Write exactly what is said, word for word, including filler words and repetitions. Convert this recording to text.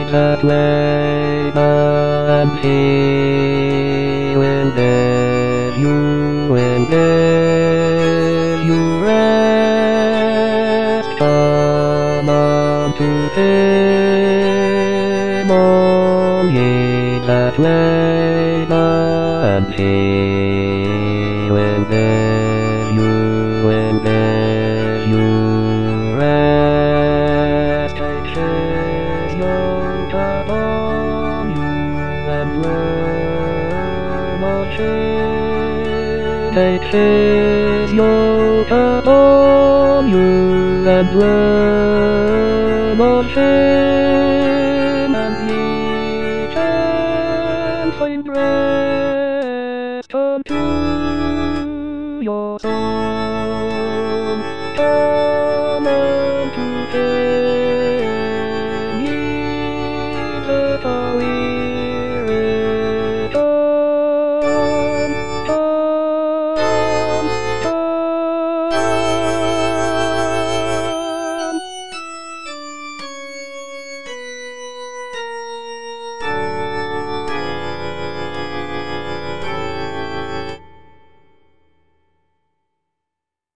that way, and He will let you, will let you rest. Come unto Him, all ye that labor, and He will let you, will let you rest. Take His yoke upon you and learn of Him. Take His yoke upon you and learn of Him, and ye can find rest unto your soul.